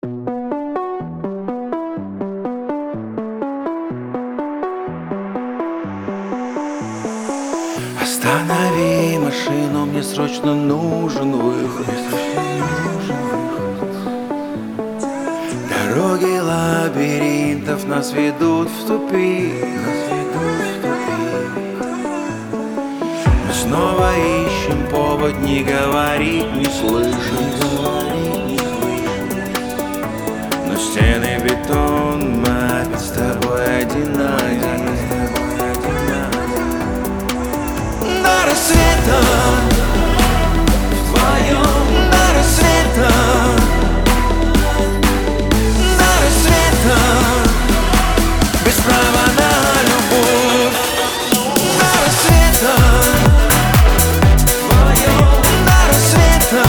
Останови машину, мне срочно нужен выход. Дороги лабиринтов нас ведут в тупик. Мы снова ищем повод не говорить, не слышать. Но стены бетон, мы опять с тобой один на один. До рассвета, вдвоем до рассвета, до рассвета, без права на любовь. До рассвета, вдвоем до рассвета,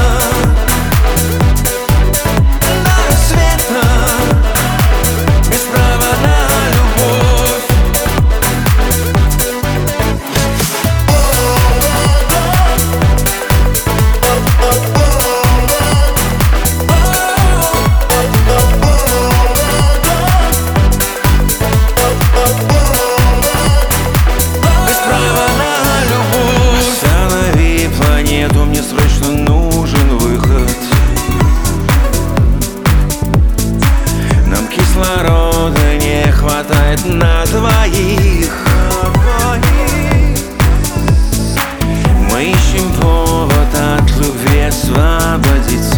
до рассвета, без права на любовь. Мне срочно нужен выход. Нам кислорода не хватает на двоих. Мы ищем повод от любви освободиться.